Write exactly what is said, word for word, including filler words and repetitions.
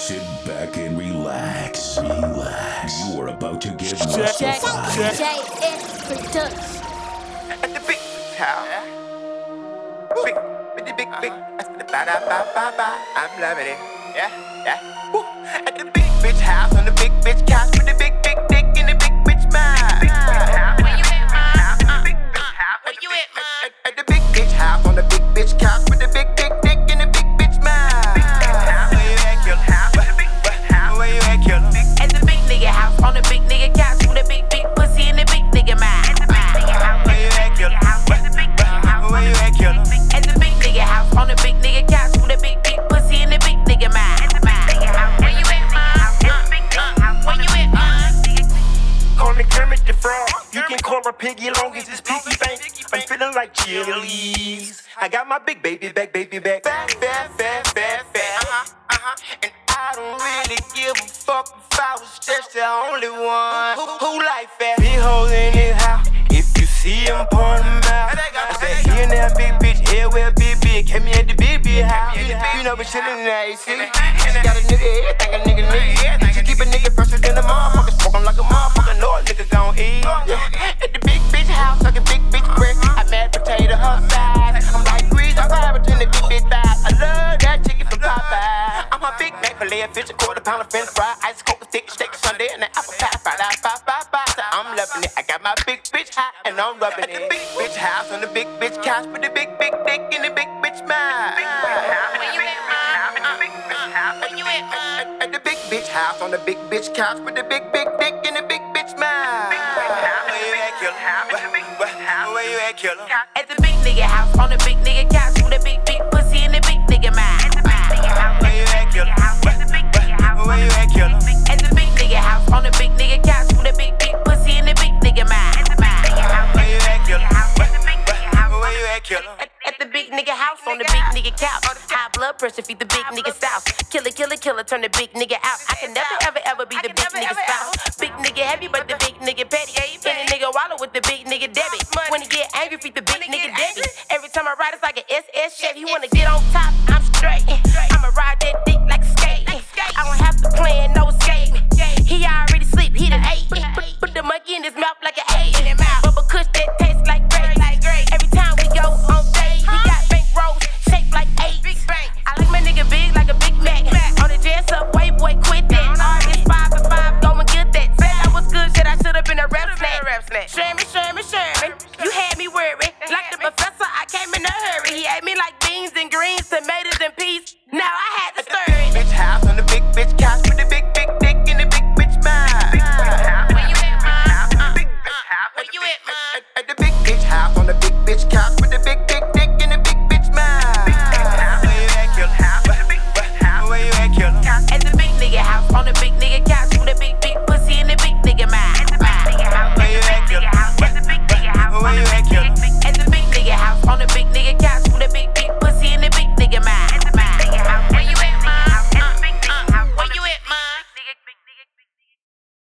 Sit back and relax. Relax. You are about to get Jack, Jack, Russified. J S Production. At the big house. Big, big, big, big. That's the ba da ba ba ba. I'm loving it. Yeah, yeah. Woo. At the big bitch house on the big bitch couch with the big, big dick in the big bitch mind. Big bitch house. Where you at, man? Big bitch house. Where you at, man? At the big bitch house on the big bitch couch with the big, big dick in the big bitch mind. Big bitch house. Where you at, killer? Where you at, killer? At the big nigga house on the big nigga couch with a big, big pussy in the big nigga mind. At the big nigga house. Where you at, killer? Where you at, killer? At the big nigga house on the big nigga couch with a big, big pussy in the big nigga mind. At the big nigga house. Where you at, man? Where you at, man? Call me Kermit the Frog. You can call her Piggy long as it's piggy bank. I'm feeling like chilies. I got my big baby back, baby back. Fat, fat, fat, fat, fat. Uh-huh, uh-huh. And I don't really give a fuck if I was just the only one who, who like fat. Big hoes in his house. If you see him, point him out. I said, here and there, big bitch, everywhere, big, big. Hit me at the big, big house. You know, we chillin' in the A C. She got a nigga head, think a nigga nigga. She keep a nigga fresher than a motherfucker. Smoke him like a motherfucker. Know a nigga gon' eat. Yeah. At the big bitch house, like a big bitch brick. I mad potato her size. I'm like grease, I'm fire between the big bitch thighs. I love that chicken from Popeye. I'm a big Mac filet of fish, a quarter pound of French fry. Ice coke, a stick, steak, Sunday, and an apple pie. Fried out, five, five, five. So I'm loving it. I got my big bitch hot, and I'm rubbing it. At the big bitch house on the big bitch couch with the big, big dick in the big bitch mind. Where you at, man? Where you at, man? At the big bitch house on the big bitch couch with the big, big dick in the big bitch mind. Where you at, killer? Where you at, killer? At the big nigga house on the big nigga couch with a big, big pussy in the big nigga mind. At the big nigga house. Where you at, killer? Where you at, killer? At the big nigga house on the big nigga couch with a big, big pussy in the big nigga mind. At the big nigga house. Where you at, killer? Where you at, killer? At the big nigga house on the big nigga couch. High blood pressure feed the big nigga south. Killer, killer, killer, turn the big nigga out. I can never, ever, ever be the big nigga spouse. Big nigga heavy, but the big nigga petty. Any nigga wallow with the big nigga debit. When he get angry, feed the big nigga debit. Every time I ride, it's like an S S Chevy. He wanna get on top, I'm straight. I'ma ride that dick like a skate. I don't have to plan, no escape. He already sleep, he done ate. Put, put the monkey in his mouth like an eight. Bubba Kush that tastes like grape. Every time we go on date, he got bank rolls shaped like eight. I like my nigga big like a Big Mac. On the jazz up, way boy, quit that. It's five and five, go and get that. Said I was good, shit, I should've been a rap snack. Sherman, Sherman, Sherman, you had me worried. Like the professor, I came in a hurry. He ate me like beans and greens, tomatoes and peas. Now I had to stir it. Bitch house on the big bitch couch with the big, big dick in the big bitch mind. Where you at, man? Where you at, man? At the big bitch house on the big bitch couch with the big, big dick in the big bitch mind. Where you at, killer? Where you at, killer? At the big nigga house on the big nigga couch.